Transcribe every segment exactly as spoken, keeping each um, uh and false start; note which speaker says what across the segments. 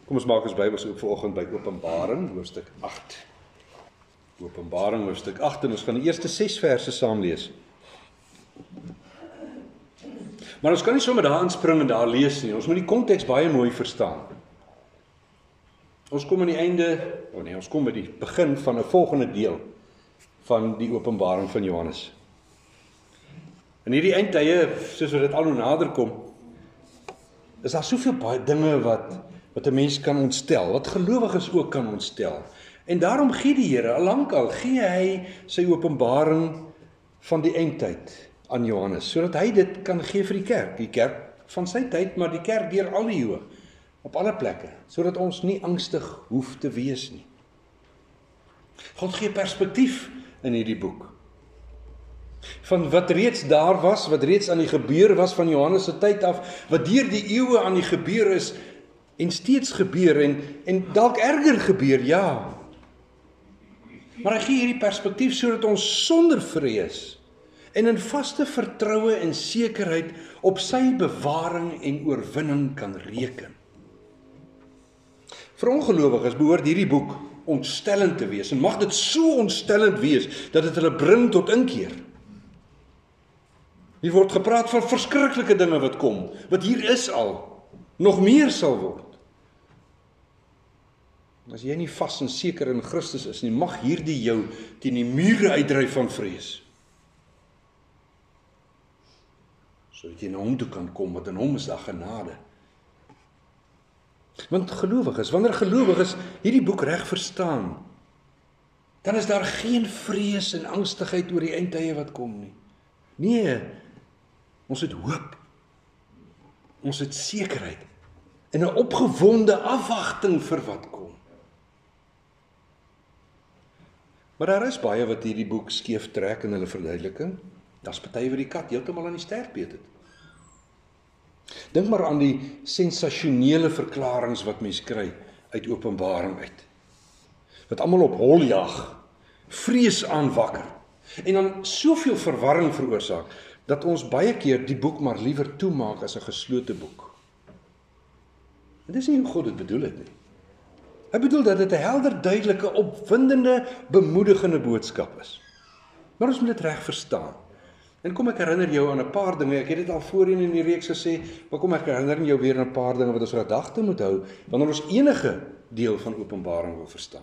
Speaker 1: Kom ons maak ons Bybels oop vanoggend by Openbaring, hoofstuk agt. Openbaring, hoofstuk agt, en ons gaan die eerste ses verse saam lees. Maar ons kan nie sommer daar inspring en daar lees nie, ons moet die konteks baie mooi verstaan. Ons kom aan die einde, oh nee, ons kom by die begin van 'n volgende deel van die Openbaring van Johannes. In hierdie eindtye, soos wat dit al hoe nader kom, is daar soveel baie dinge wat wat 'n mens kan ontstel, wat gelowiges ook kan ontstel. En daarom gee die Here, al lankal gee hy sy openbaring van die eindtyd aan Johannes, sodat hy dit kan gee vir die kerk, die kerk van sy tyd, maar die kerk deur al die eeue, op alle plekke, sodat ons nie angstig hoef te wees nie. God gee perspektief in hierdie boek. Van wat reeds daar was, wat reeds aan die gebeur was van Johannes se tyd af, wat deur die eeue aan die gebeur is, en steeds gebeur, en, en dalk erger gebeur, ja. Maar hy gee hierdie perspektief sodat ons sonder vrees en in vaste vertroue en sekerheid op sy bewaring en oorwinning kan reken. Vir ongelowiges behoort hierdie boek ontstellend te wees, en mag dit so ontstellend wees, dat dit hulle bring tot inkeer. Hier word gepraat van verskriklike dinge wat kom, wat hier is al, nog meer sal word. As jy nie vas en seker in Christus is nie, mag hierdie jou teen die mure uitdryf van vrees. Sodat jy na hom toe kan kom, want in hom is daar genade. Want gelowiges, wanneer gelowiges hierdie boek reg verstaan, dan is daar geen vrees en angstigheid oor die eindtye wat kom nie. Nee, ons het hoop. Ons het sekerheid en 'n opgewonde afwagting vir wat kom. Maar daar is baie wat hierdie boek skeef trek in hulle verduideliking. Daar's party wat die kat heeltemal aan die stert beet het. Dink maar aan die sensasionele verklaringe wat mens kry uit Openbaring uit. Wat almal op hol jag, vrees aanwakker en dan soveel verwarring veroorsaak dat ons baie keer die boek maar liewer toemaak as 'n geslote boek. En dis nie hoe God dit bedoel het nie. Hy bedoel dat dit 'n helder, duidelike, opwindende, bemoedigende boodskap is. Maar ons moet dit reg verstaan. En kom ek herinner jou aan 'n paar dinge, ek het dit al voorheen in die reeks gesê, maar kom ek herinner jou weer aan 'n paar dinge wat ons gedagte moet hou, wanneer ons enige deel van Openbaring wil verstaan.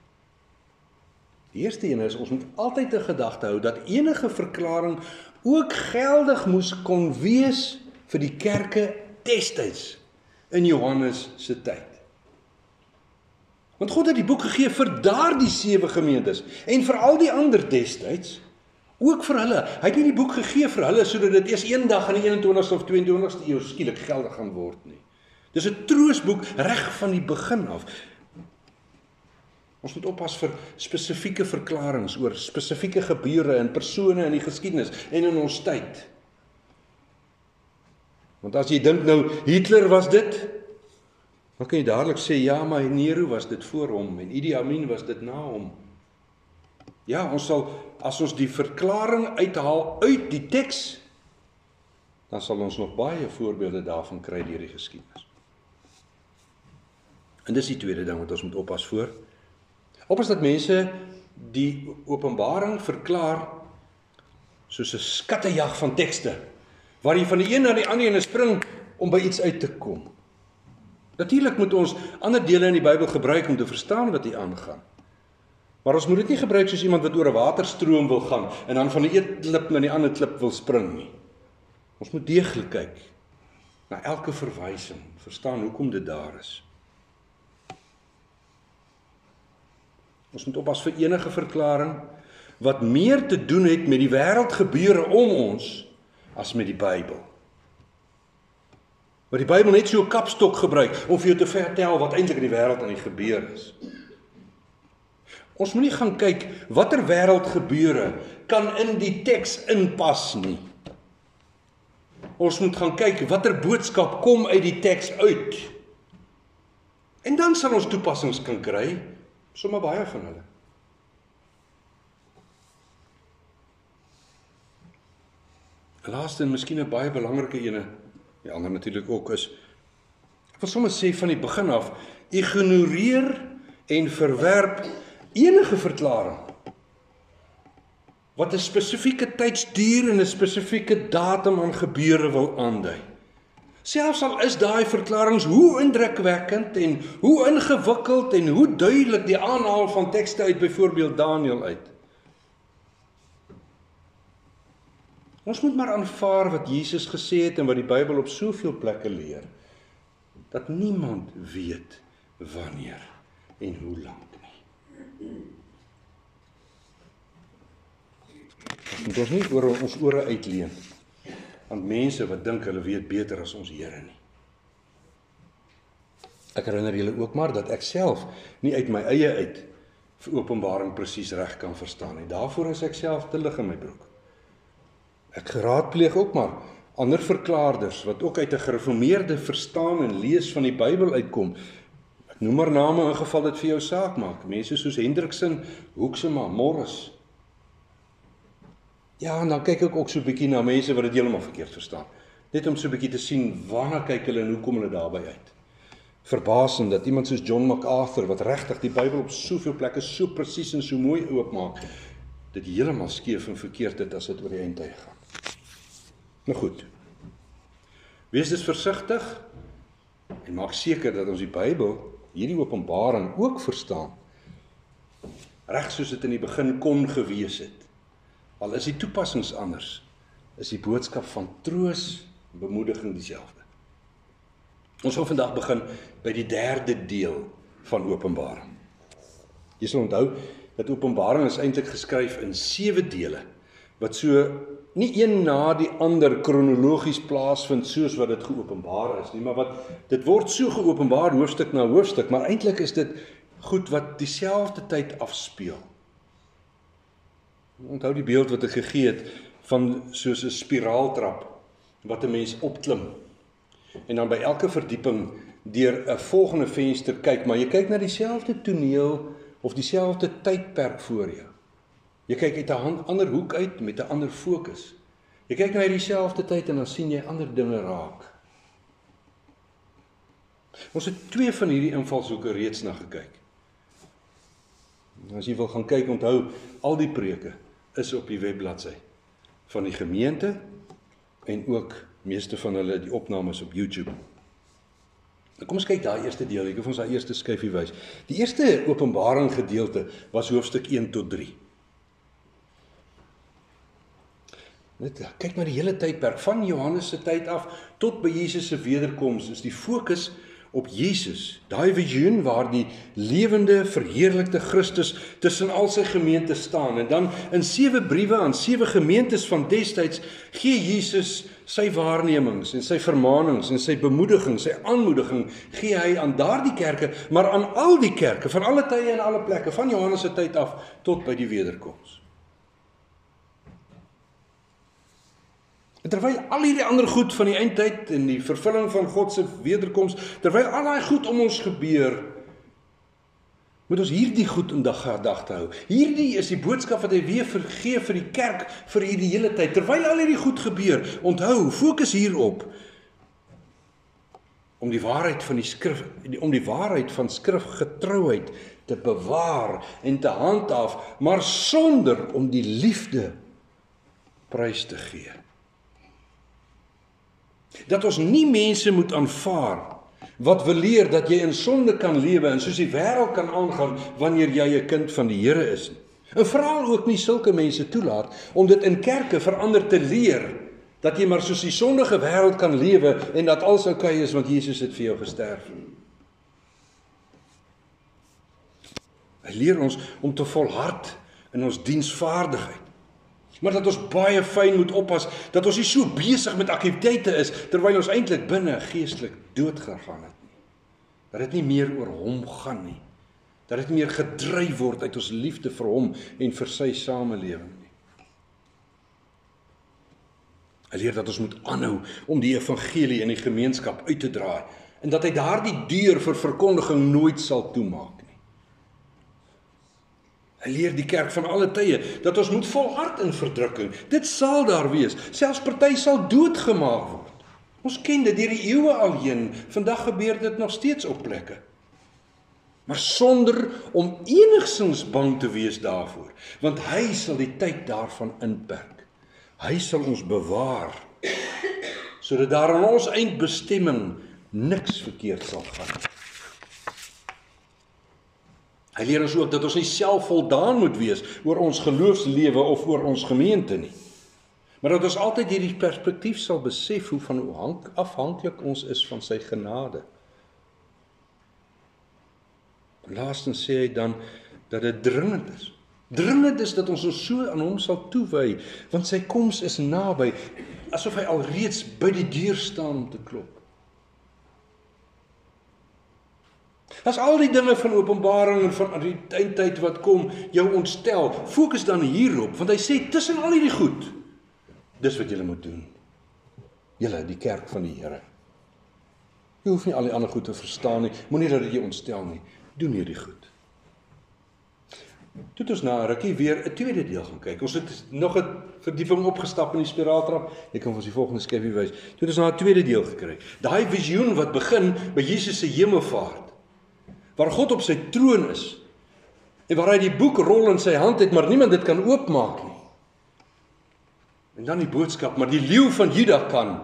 Speaker 1: Die eerste een is, ons moet altyd in gedagte hou, dat enige verklaring ook geldig moes kon wees vir die kerke destyds, in Johannes se tyd. Want God het die boek gegee vir daardie sewe gemeentes, en vir al die ander destyds, ook vir hulle. Hy het nie die boek gegee vir hulle, sodat dit eers eendag in die eenentwintigste of tweeëntwintigste eeu skielik geldig gaan word nie. Dis 'n troosboek reg van die begin af. Ons moet oppas vir spesifieke verklaringe oor spesifieke gebeure en persone in die geskiedenis en in ons tyd. Want as jy dink nou, Hitler was dit, dan kan jy dadelik sê, ja, maar Nero was dit voor hom, en Idi Amin was dit na hom. Ja, ons sal, as ons die verklaring uithaal uit die teks, dan sal ons nog baie voorbeelde daarvan kry deur die geskiedenis. En dis die tweede ding wat ons moet oppas voor. Oppas dat mense die Openbaring verklaar soos 'n skattejag van tekste, waar jy van die een na die ander ene spring om by iets uit te kom. Natuurlik moet ons ander dele in die Bybel gebruik om te verstaan wat hier aangaan. Maar ons moet dit nie gebruik soos iemand wat oor 'n waterstroom wil gaan en dan van die een klip na die ander klip wil spring nie. Ons moet deeglik kyk na elke verwysing, verstaan hoekom dit daar is. Ons moet oppas vir enige verklaring wat meer te doen het met die wêreldgebeure om ons as met die Bybel. Wat die Bybel net so 'n kapstok gebruik om vir jou te vertel wat eintlik in die wêreld aan die gebeur is. Ons moet nie gaan kyk watter wêreldgebeure kan in die teks inpas nie. Ons moet gaan kyk watter boodskap kom uit die teks uit. En dan sal ons toepassings kan kry, sommer baie van hulle. Laaste en miskien 'n baie belangrike ene, die ander natuurlik ook, is Ek wil sommer sê van die begin af, ignoreer en verwerp enige verklaring wat 'n spesifieke tydsduur en 'n spesifieke datum aan gebeure wil aandui. Selfs al is daai verklaringe hoe indrukwekkend en hoe ingewikkeld en hoe duidelik die aanhaal van tekste uit byvoorbeeld Daniël uit. Ons moet maar aanvaar wat Jesus gesê het en wat die Bybel op soveel plekke leer, dat niemand weet wanneer en hoe lank nie. Ons moet ons nie oor ons ore uitleen aan mense wat dink hulle weet beter as ons Here nie. Ek herinner julle ook maar dat ek self nie uit my eie uit vir Openbaring presies reg kan verstaan nie. Daarvoor is ek self te lig in my broek. Ek geraadpleeg ook maar ander verklaarders wat ook uit 'n gereformeerde verstaan en lees van die Bybel uitkom. Ek noem maar name in geval dit vir jou saak maak. Mense soos Hendriksen, Hoeksema, Morris. Ja, en dan kyk ek ook so 'n bietjie na mense wat dit heeltemal verkeerd verstaan. Net om so 'n bietjie te sien waarna kyk hulle en hoe kom hulle daarby uit. Verbasend dat iemand soos John MacArthur, wat regtig die Bybel op soveel plekke so presies en so mooi oopmaak, dit heeltemal skeef en verkeerd het as dit oor die eindtyd gaan. Nou goed, wees dus versigtig en maak seker dat ons die Bybel, hierdie Openbaring ook verstaan, reg soos dit in die begin kon gewees het. Al is die toepassings anders, is die boodskap van troos en bemoediging dieselfde. Ons gaan vandag begin by die derde deel van Openbaring. Jy sal onthou dat Openbaring is eintlik geskryf in sewe dele, wat so nie een na die ander kronologies plaasvind soos wat dit geopenbaar is nie, maar wat dit word so geopenbaar hoofstuk na hoofstuk, maar eintlik is dit goed wat dieselfde tyd afspeel. Onthou die beeld wat ek gegee het van soos 'n spiraaltrap wat 'n mens opklim en dan by elke verdieping deur 'n volgende venster kyk, maar jy kyk na dieselfde toneel of dieselfde tydperk voor jou. Jy kyk uit 'n ander hoek uit met 'n ander fokus. Jy kyk na dieselfde tyd en dan sien jy ander dinge raak. Ons het twee van hierdie invalshoeke reeds na gekyk. As jy wil gaan kyk, onthou, al die preke is op die webbladsy van die gemeente en ook meeste van hulle die opnames op YouTube. Kom ons kyk daai eerste deel, ek wil ons daai eerste skyfie wys. Die eerste Openbaring gedeelte was hoofstuk een tot drie. Net kyk maar die hele tydperk van Johannes se tyd af tot by Jesus se wederkoms is die fokus op Jesus, daai visioen waar die lewende, verheerlikte Christus tussen al sy gemeente staan. En dan in sewe briewe aan sewe gemeentes van destyds gee Jesus sy waarnemings en sy vermaanings en sy bemoediging, sy aanmoediging gee hy aan daardie kerke, maar aan al die kerke van alle tye en alle plekke van Johannes se tyd af tot by die wederkoms. En terwyl al hierdie ander goed van die eindtyd en die vervulling van God se wederkoms, terwyl al daai goed om ons gebeur, moet ons hierdie goed in gedagte hou. Hierdie is die boodskap wat hy weer vergee vir die kerk vir hierdie hele tyd. Terwyl al hierdie goed gebeur, onthou, fokus hierop om die waarheid van die skrif, om die waarheid van skrifgetrouheid te bewaar en te handhaaf, maar sonder om die liefde prys te gee. Dat ons nie mense moet aanvaar wat wil leer dat jy in sonde kan lewe en soos die wêreld kan aangaan wanneer jy 'n kind van die Here is. En veral ook nie sulke mense toelaat om dit in kerke verander te leer dat jy maar soos die sondige wêreld kan lewe en dat alles oukei is want Jesus het vir jou gesterf. Hy leer ons om te volhard in ons diensvaardigheid. Maar dat ons baie fyn moet oppas, dat ons nie so besig met aktiwiteite is, terwyl ons eintlik binne geestelik doodgegaan het nie. Dat dit nie meer oor hom gaan nie. Dat dit meer gedryf word uit ons liefde vir hom en vir sy samelewing nie. Hy leer dat ons moet aanhou om die evangelie in die gemeenskap uit te draai, en dat hy daardie deur vir verkondiging nooit sal toemaak nie. Hy leer die kerk van alle tye, dat ons moet volhard in verdrukking. Dit sal daar wees, selfs party sal doodgemaak word. Ons ken dit deur die eeue alheen. Vandag gebeur dit nog steeds op plekke. Maar sonder om enigsins bang te wees daarvoor, want hy sal die tyd daarvan inperk. Hy sal ons bewaar, sodat daar aan ons eindbestemming niks verkeerd sal gaan. Hy leer ons ook dat ons nie selfvoldaan moet wees oor ons geloofslewe of oor ons gemeente nie. Maar dat ons altyd hierdie perspektief sal besef hoe van afhanklik ons is van sy genade. Laastens sê hy dan dat dit dringend is. Dringend is dat ons ons so aan hom sal toewy, want sy koms is naby, asof hy alreeds by die deur staan om te klop. As al die dinge van Openbaring en van die eindtyd wat kom jou ontstel, fokus dan hierop, want hy sê tussen al hierdie goed, dis wat julle moet doen. Julle, die kerk van die Here. Jy hoef nie al die ander goed te verstaan nie, moenie dat dit jou ontstel nie. Doen hierdie goed. Toe het ons na 'n rukkie weer 'n tweede deel gaan kyk. Ons het nog 'n verdieping opgestap in die spiraaltrap. Jy kan ons die volgende skyfie wys. Toe het ons na 'n tweede deel gekry. Daai visioen wat begin by Jesus se hemelvaart, waar God op sy troon is, en waar hy die boek rol in sy hand het, maar niemand dit kan oopmaak nie. En dan die boodskap, maar die leeu van Juda kan.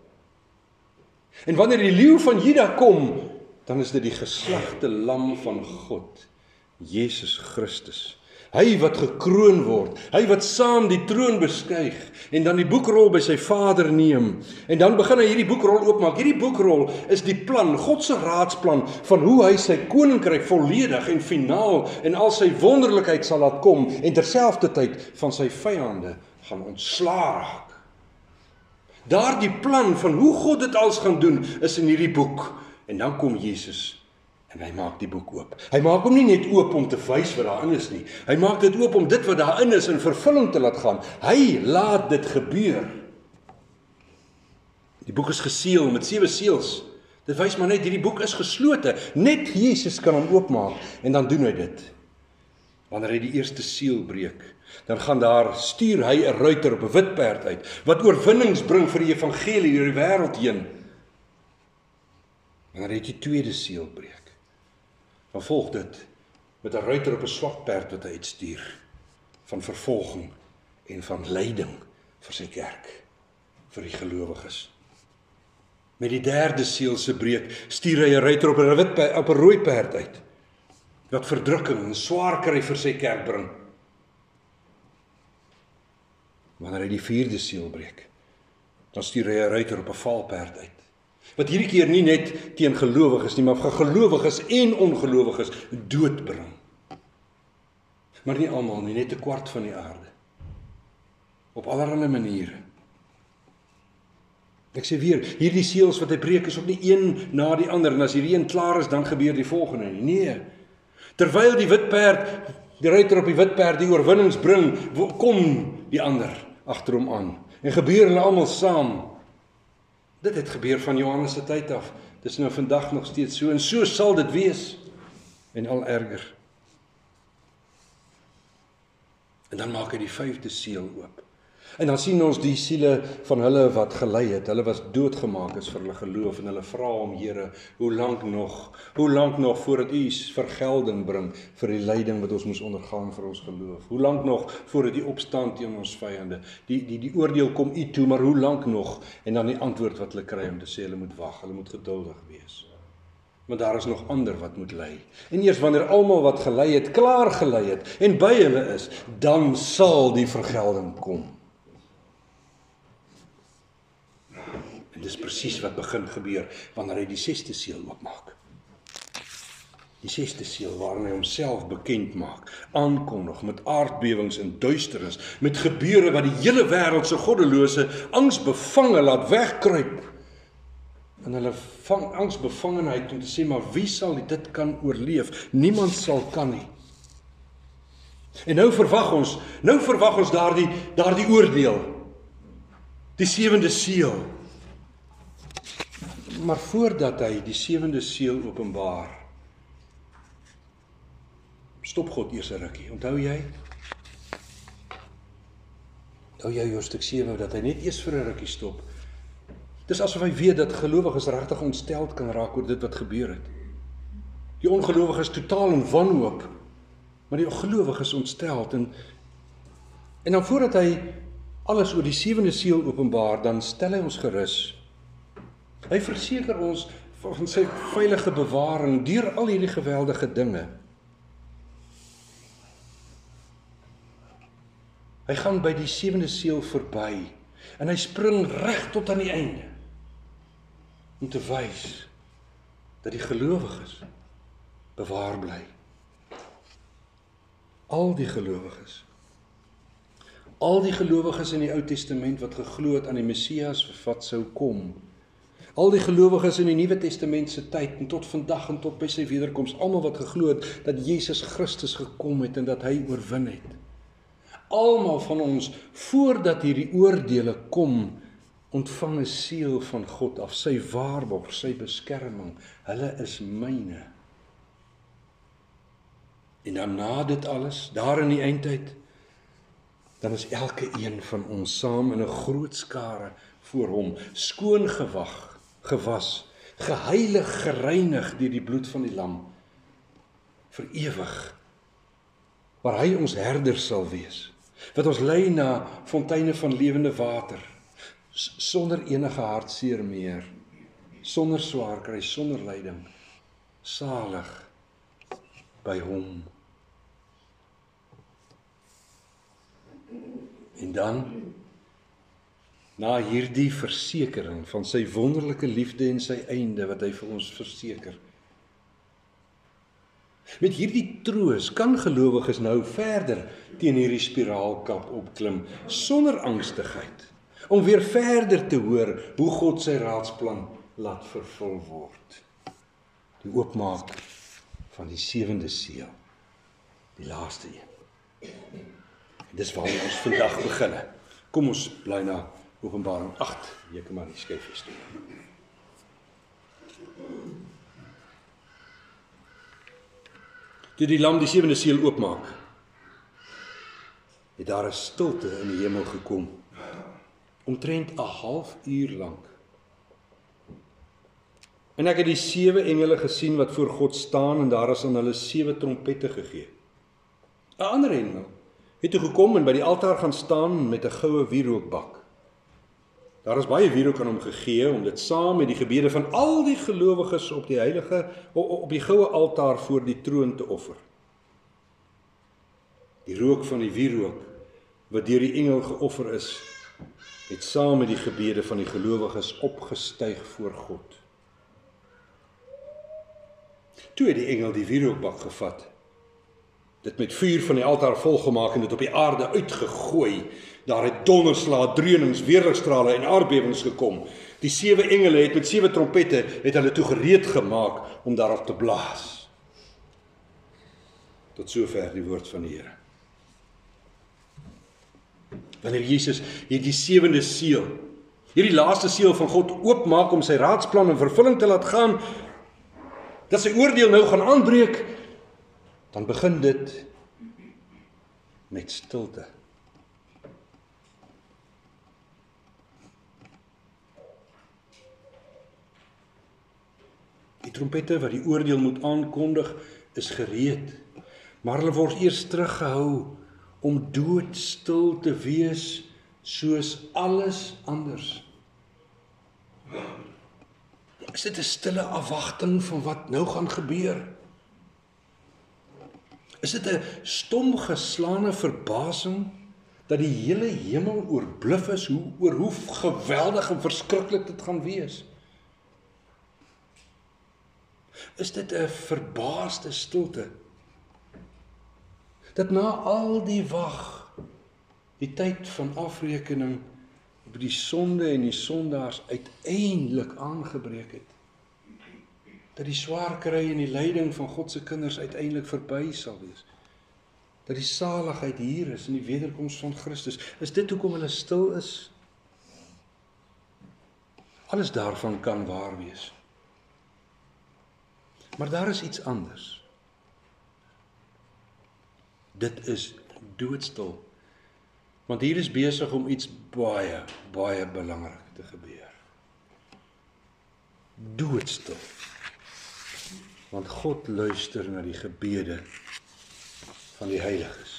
Speaker 1: En wanneer die leeu van Juda kom, dan is dit die geslagte lam van God, Jesus Christus. Hy wat gekroon word, hy wat saam die troon beskuig, en dan die boekrol by sy Vader neem, en dan begin hy hierdie boekrol oopmaak. Hierdie boekrol is die plan, God se raadsplan, van hoe hy sy koninkryk volledig en finaal, en al sy wonderlikheid sal laat kom, en terselfdertyd van sy vyande gaan ontsla raak. Daardie plan van hoe God dit als gaan doen, is in hierdie boek. En dan kom Jesus, en hy maak die boek oop. Hy maak hom nie net oop om te wys wat daarin is nie. Hy maak dit oop om dit wat daarin is in vervulling te laat gaan. Hy laat dit gebeur. Die boek is geseël met sewe seels. Dit wys maar net, hierdie boek is geslote. Net Jesus kan hom oopmaak, en dan doen hy dit. Wanneer hy die eerste seël breek, dan gaan daar, stuur hy 'n ruiter op 'n wit perd uit, wat oorwinnings bring vir die evangelie deur die wêreld heen. Wanneer hy die tweede seël breek, dan volg dit met 'n ruiter op 'n swart perd wat hy uitstuur, van vervolging en van lyding vir sy kerk, vir die gelowiges. Met die derde seël se breek, stuur hy 'n ruiter op 'n wit perd, op 'n rooi perd uit, wat verdrukking en swaar kry vir sy kerk bring. Wanneer hy die vierde seël breek, dan stuur hy 'n ruiter op 'n valperd uit, wat hierdie keer nie net teen gelowiges nie, maar vir gelowiges en ongelowiges dood bring. Maar nie almal nie, net 'n kwart van die aarde. Op allerlei maniere. Ek sê weer, hierdie seëls wat hy breek is ook nie een na die ander, en as hierdie een klaar is, dan gebeur die volgende nie. Nee. Terwyl die wit perd, die ruiter op die wit perd die oorwinnings bring, kom die ander agter hom aan. En gebeur hulle almal saam. Dit het gebeur van Johannes se tyd af. Dit is nou vandag nog steeds so, en so sal dit wees. En al erger. En dan maak hy die vyfde seël oop. En dan sien ons die siele van hulle wat gelei het. Hulle was doodgemaak is vir hulle geloof, en hulle vra hom, Here, hoe lank nog, hoe lank nog voordat u vergelding bring vir die lyding wat ons moes ondergaan vir ons geloof? Hoe lank nog voordat u opstaan teen ons vyande? Die die die oordeel kom u toe, maar hoe lank nog? En dan die antwoord wat hulle kry om te sê hulle moet wag, hulle moet geduldig wees. Maar daar is nog ander wat moet ly. En eers wanneer almal wat gelei het, klaar gelei het en by hulle is, dan sal die vergelding kom. En dis presies wat begin gebeur wanneer hy die sesde seël oopmaak. Die sesde seël waarin hy homself bekend maak, aankondig met aardbewings en duisternis, met gebeure wat die hele wêreld se goddelose angsbevange laat wegkruip. En hulle vang angsbevangenheid om te sê, maar wie sal dit kan oorleef? Niemand sal kan nie. En nou verwag ons, nou verwag ons daardie daardie oordeel. Die sewende seël. Maar voordat hy die sewende seël openbaar, stop God eers 'n rukkie. Onthou jy? Onthou jy hoofstuk sewe dat hy net eers vir 'n rukkie stop, Dis asof hy weet dat gelowiges regtig ontsteld kan raak oor dit wat gebeur het. Die ongelowige is totaal in wanhoop, maar die gelowige is ontsteld. En, en dan voordat hy alles oor die sewende siel openbaar, dan stel hy ons gerus. Hy verseker ons van sy veilige bewaring deur al hierdie geweldige dinge. Hy gaan by die sewende siel verby en hy spring reg tot aan die einde om te wys dat die gelowiges bewaar bly. Al die gelowiges. Al die gelowiges in die Ou Testament wat geglo het aan die Messias wat sou kom. Al die gelowiges in die Nuwe Testament se tyd en tot vandag en tot by sy wederkoms, almal wat geglo het dat Jesus Christus gekom het en dat hy oorwin het. Almal van ons, voordat hierdie oordeele kom, ontvang 'n seël van God af, sy waarborg, sy beskerming. Hulle is myne. En dan na dit alles, daar in die eindtyd, dan is elke een van ons saam in 'n groot skare voor hom, skoon gewag, gewas, geheilig, gereinig deur die bloed van die lam, vir ewig, waar hy ons herder sal wees, wat ons lei na fonteine van lewende water, sonder enige hartseer meer, sonder swaar kry, sonder lyding, salig by hom. En dan, na hierdie versekering van sy wonderlike liefde en sy einde wat hy vir ons verseker, met hierdie troos kan gelowiges nou verder teen hierdie spiraalkap opklim, sonder angstigheid, om weer verder te hoor hoe God sy raadsplan laat vervul word. Die oopmaak van die sewende seël, die laaste een. En dis waar ons vandag begin. Kom ons bly na Openbaring agt, jy kan maar die skyfies doen. Toe die lam die sewende seël oopmaak, het daar 'n stilte in die hemel gekom, omtrent 'n half uur lank. En ek het die sewe engele gesien wat voor God staan en daar is aan hulle sewe trompette gegee. 'n Ander engel het toe gekom en by die altaar gaan staan met 'n goue wierookbak. Daar is baie wierook aan hom gegee om dit saam met die gebede van al die gelowiges op die heilige op die goue altaar voor die troon te offer. Die rook van die wierook wat deur die engel geoffer is, het saam met die gebede van die gelowiges opgestyg voor God. Toe het die engel die wierookbak gevat, dit met vuur van die altaar volgemaak en dit op die aarde uitgegooi. Daar het donderslae, dreunings, weerligstrale en aardbewings gekom. Die sewe engele het met sewe trompette het hulle toe gereed gemaak om daarop te blaas. Tot sover die woord van die Here. Wanneer Jesus hierdie sewende seël, hierdie laaste seël van God oopmaak om sy raadsplan in vervulling te laat gaan, dat sy oordeel nou gaan aanbreek, dan begin dit met stilte. Die trompette wat die oordeel moet aankondig, is gereed, maar hulle word eers teruggehou om doodstil te wees soos alles anders. Is dit 'n stille afwagting van wat nou gaan gebeur? Is dit 'n stom geslaane verbasing dat die hele hemel oorbluf is hoe, oor hoe geweldig en verskriklik dit gaan wees? Is dit 'n verbaasde stilte dat na al die wag, die tyd van afrekening op die sonde en die sondaars uiteindelik aangebreek het? Dat die swaar kry en die lyding van God se kinders uiteindelik verby sal wees. Dat die saligheid hier is in die wederkoms van Christus. Is dit hoekom hulle stil is? Alles daarvan kan waar wees. Maar daar is iets anders. Dit is doodstil. Want hier is besig om iets baie, baie belangrik te gebeur. doodstil. Want God luister na die gebede van die heiliges.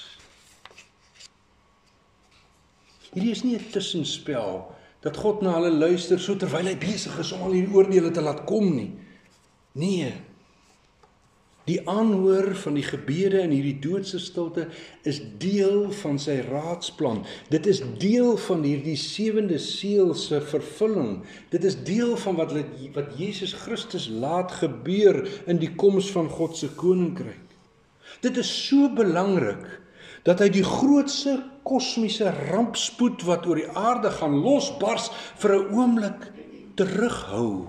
Speaker 1: Hierdie is nie 'n tussenspel, dat God na hulle luister, so terwyl hy besig is om al hierdie oordeele te laat kom nie. Nee, die aanhoor van die gebede in hierdie doodse stilte is deel van sy raadsplan. Dit is deel van hierdie sewende seël se vervulling. Dit is deel van wat, wat Jesus Christus laat gebeur in die koms van God se koninkryk. Dit is so belangrik, dat hy die grootste kosmiese rampspoed wat oor die aarde gaan losbars vir 'n oomblik terughou.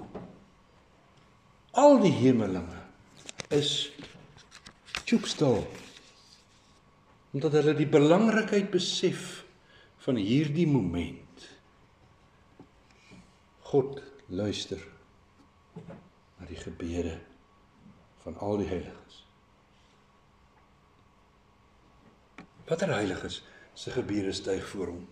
Speaker 1: Al die hemelinge is stoepstil, omdat hulle die belangrikheid besef van hierdie moment. God luister na die gebede van al die heiliges. Watter heiliges se gebede styg voor hom?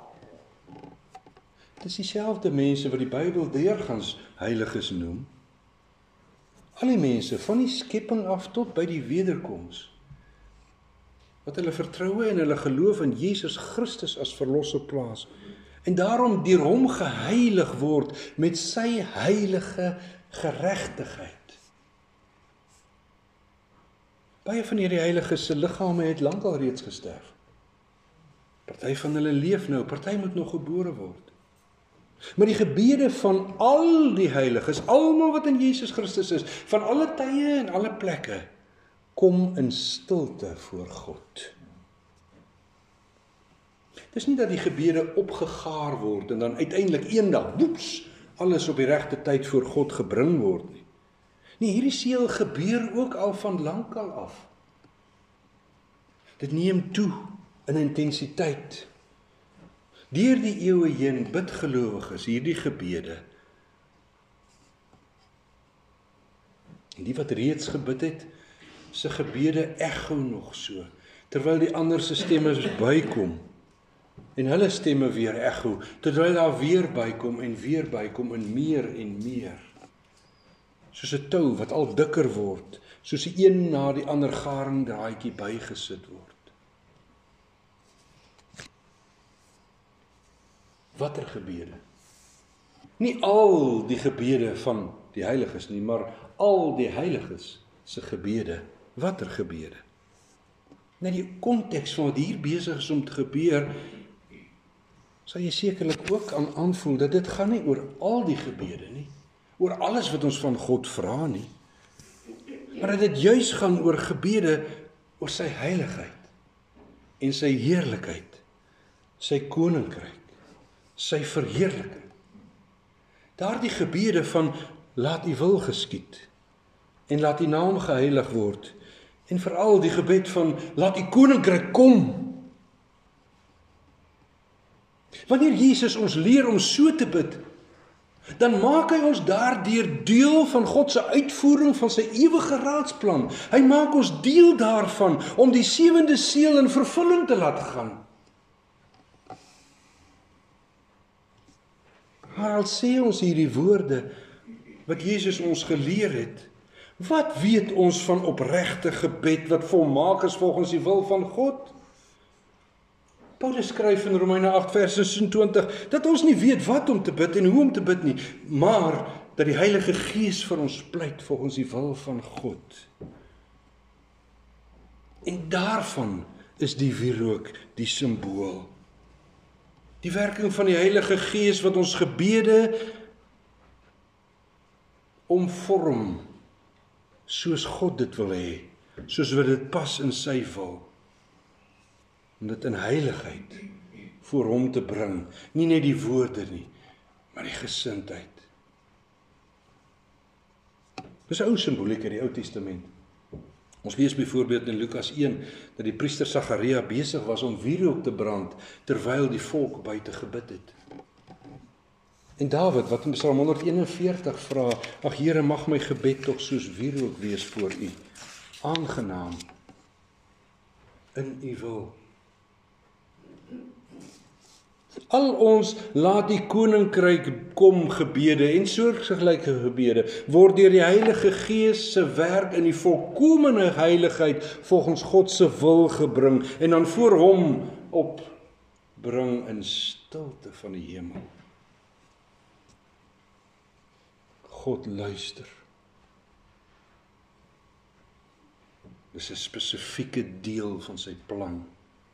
Speaker 1: Dit is dieselfde mense wat die Bybel deurgangs heiliges noem. Al die mense, van die skepping af tot by die wederkoms, wat hulle vertroue en hulle geloof in Jesus Christus as verlosser plaas, en daarom deur hom geheilig word met sy heilige geregtigheid. Baie van hierdie heiliges se liggame het lankal reeds gesterf. Party van hulle leef nou, party moet nog gebore word. Maar die gebede van al die heiliges, almal wat in Jesus Christus is, van alle tye en alle plekke, kom in stilte voor God. Dit is nie dat die gebede opgegaar word en dan uiteindelik eendag, woeps, alles op die regte tyd voor God gebring word nie. Nee, hierdie seël gebeur ook al van lankal af. Dit neem toe in intensiteit. Deur die eeue heen bid gelowiges hierdie gebede. En die wat reeds gebid het, se gebede echo nog so, terwyl die ander se stemme bykom, en hulle stemme weer echo, terwyl daar weer bykom en weer bykom en meer en meer. Soos 'n tou wat al dikker word, soos die een na die ander garingdraadjie bygesit word. Watter gebede? Nie al die gebede van die heiliges nie, maar al die heiliges se gebede. Watter gebede? Nou die konteks van wat hier besig is om te gebeur, sal jy sekerlik ook aan aanvoel dat dit gaan nie oor al die gebede nie, oor alles wat ons van God vra nie, maar dat dit juis gaan oor gebede oor sy heiligheid en sy heerlikheid, sy koninkryk, sy verheerliking. Daardie gebede van laat u wil geskied en laat u naam geheilig word, en veral die gebed van laat u koninkryk kom. Wanneer Jesus ons leer om so te bid, dan maak hy ons daardeur deel van God se uitvoering van sy ewige raadsplan. Hy maak ons deel daarvan om die sewende seël in vervulling te laat gaan. Maar al sê ons hierdie woorde wat Jesus ons geleer het, wat weet ons van opregte gebed wat volmaak is volgens die wil van God? Paulus skryf in Romeine agt vers sesentwintig dat ons nie weet wat om te bid en hoe om te bid nie, maar dat die Heilige Gees vir ons pleit volgens die wil van God. En daarvan is die wierook die simbool. Die werking van die Heilige Gees wat ons gebede omvorm soos God dit wil hê, soos wat dit pas in sy wil. Om dit in heiligheid voor hom te bring, nie net die woorde nie, maar die gesindheid. Dis 'n ou simboliek uit die Ou Testament. Ons lees byvoorbeeld in Lukas een, dat die priester Sagaria besig was om wierook te brand, terwyl die volk buite gebid het. En Dawid, wat in Psalm honderd eenenveertig vra, ag Here, mag my gebed tog soos wierook wees voor u, aangenaam in u wil. Al ons laat die koninkryk kom gebede en soortgelyke gebede word deur die Heilige Gees se werk in die volkomene heiligheid volgens God se wil gebring en dan voor hom opbring in stilte van die hemel. God luister. Dis 'n spesifieke deel van sy plan.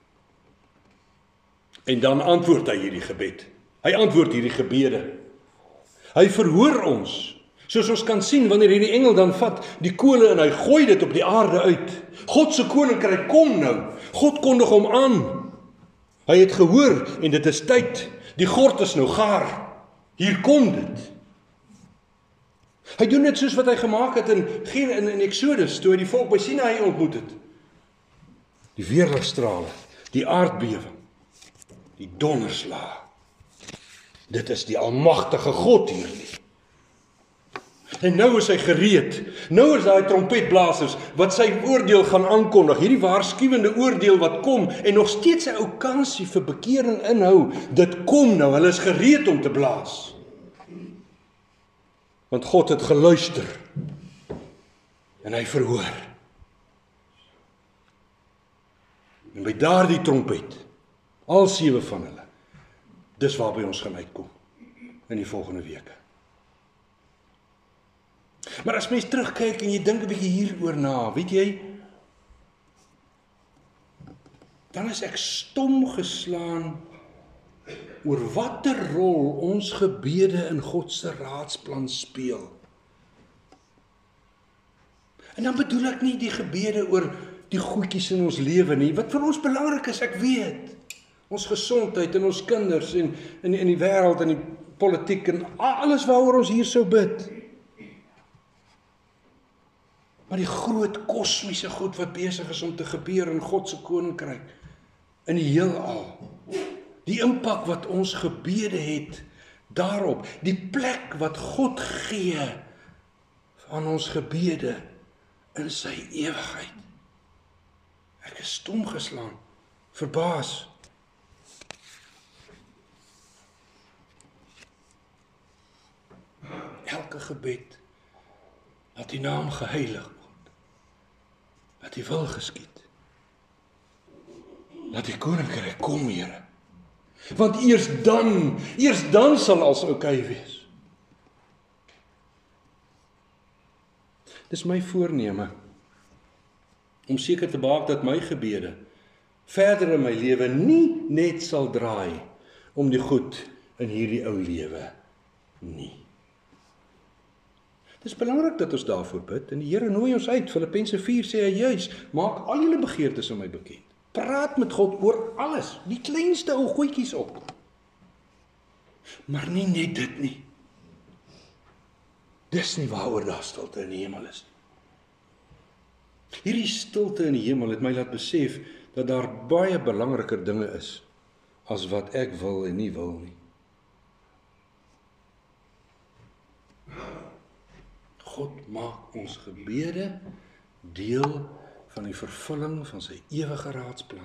Speaker 1: En dan antwoord hy hierdie gebed. Hy antwoord hierdie gebede. Hy verhoor ons. Soos ons kan sien wanneer hierdie engel dan vat die kole en hy gooi dit op die aarde uit. God se koninkryk kom nou. God kondig hom aan. Hy het gehoor en dit is tyd. Die gord is nou gaar. Hier kom dit. Hy doen dit soos wat hy gemaak het in, in, in Exodus, toe hy die volk by Sinaï ontmoet het. Die weerligstrale, die aardbewing, die donderslae. Dit is die almagtige God hierdie. En nou is hy gereed. Nou is daai trompetblasers wat sy oordeel gaan aankondig. Hierdie waarskuwende oordeel wat kom en nog steeds 'n ou kansie vir bekering inhou. Dit kom nou, hulle is gereed om te blaas. Want God het geluister en hy verhoor. En by daardie trompet, al sewe van hulle, dis waarby ons gaan uitkom in die volgende weke. Maar as mens terugkyk en jy dink 'n bietjie hieroor na, weet jy, dan is ek stom geslaan oor watter rol ons gebede in God se raadsplan speel. En dan bedoel ek nie die gebede oor die goedjies in ons lewe nie, wat vir ons belangrik is, ek weet. Ons gesondheid en ons kinders en in, in die wêreld en die politiek en alles waaroor ons hier sou bid. Maar die groot kosmiese goed wat besig is om te gebeur in God se koninkryk, in die heelal. Die impak wat ons gebede het daarop, die plek wat God gee aan ons gebede in sy ewigheid. Ek is stom geslaan, verbaas. Elke gebed, dat die naam geheilig word, dat die wil geskied, dat die koninkryk kom, Here. Want eers dan, eers dan sal alles oukei wees. Dis my voorneme, om seker te maak dat my gebede verder in my lewe nie net sal draai om die goed in hierdie ou lewe nie. Dit is belangrik dat ons daarvoor bid, en die Here nooi ons uit. Filippense vier sê hy juis, maak al julle begeertes aan my bekend. Praat met God oor alles, die kleinste ou goedjies op. Maar nie net dit nie. Dis nie waaroor daar stilte in die hemel is. Hierdie stilte in die hemel het my laat besef dat daar baie belangriker dinge is as wat ek wil en nie wil nie. God maak ons gebede deel van die vervulling van sy ewige raadsplan.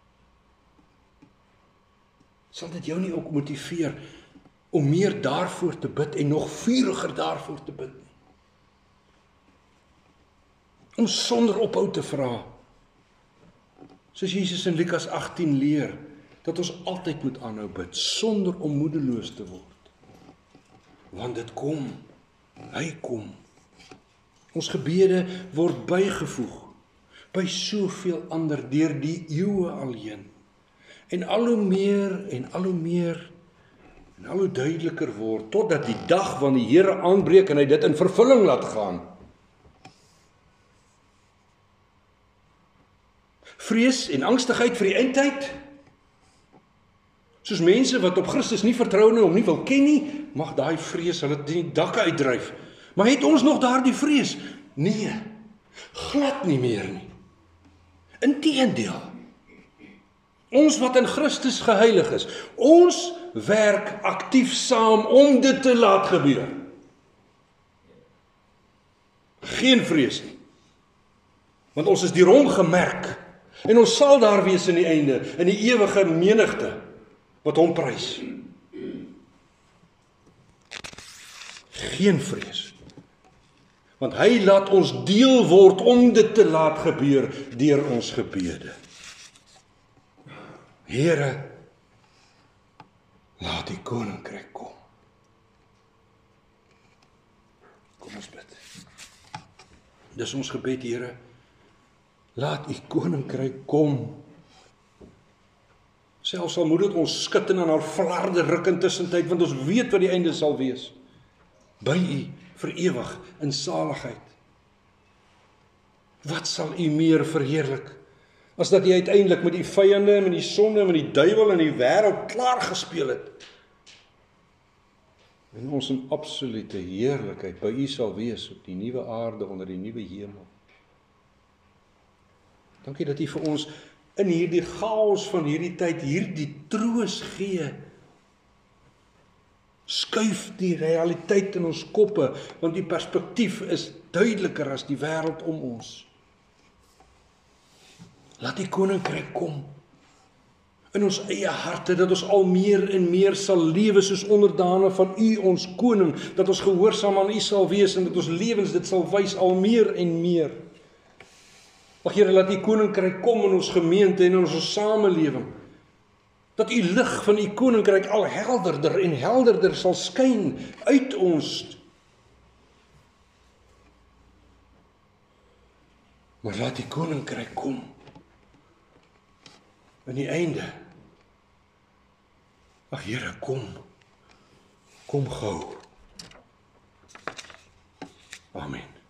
Speaker 1: Sal dit jou nie ook motiveer om meer daarvoor te bid en nog vuriger daarvoor te bid nie? Om sonder ophou te vra, soos Jesus in Lukas agttien leer, dat ons altyd moet aanhou bid, sonder om moedeloos te word. Want dit kom, hy kom. Ons gebede word bygevoeg by soveel ander deur die eeue alleen. En al hoe meer en al hoe meer en al hoe duideliker word, totdat die dag van die Here aanbreek en hy dit in vervulling laat gaan. Vrees en angstigheid vir die eindtyd, soos mense wat op Christus nie vertrou nie, hom nie wil ken nie, mag daai vrees hulle die dakke uitdryf. Maar het ons nog daardie vrees? Nee, glad nie meer nie. Inteendeel, ons wat in Christus geheilig is, ons werk aktief saam om dit te laat gebeur. Geen vrees nie. Want ons is deur hom gemerk, en ons sal daar wees in die einde, in die ewige menigte, wat hom prys. Geen vrees. Want hy laat ons deel word om dit te laat gebeur deur ons gebede. Here, laat die koninkryk kom. Kom ons bid. Dis ons gebed, Here. Laat u koninkryk kom. Selfs al moet dit ons skud en aan haar flarde ruk in tussentyd, want ons weet wat die einde sal wees. By u vir ewig in saligheid. Wat sal u meer verheerlik, as dat u uiteindelik met die vyande, met die sonde, met die duiwel en die wêreld klaar gespeel het, en ons in absolute heerlikheid by u sal wees op die nuwe aarde onder die nuwe hemel. Dankie dat u vir ons in hierdie chaos van hierdie tyd hierdie troos gee. Skuif die realiteit in ons koppe, want die perspektief is duideliker as die wêreld om ons. Laat die koninkryk kom in ons eie harte, dat ons al meer en meer sal lewe soos onderdane van u, ons koning, dat ons gehoorsaam aan u sal wees en dat ons lewens dit sal wys al meer en meer. Mag Here, laat die koninkryk kom in ons gemeente en in ons samelewing. Dat u lig van u koninkryk al helderder en helderder sal skyn uit ons. Maar laat die koninkryk kom. In die einde. Ag Here, kom. Kom gou. Amen.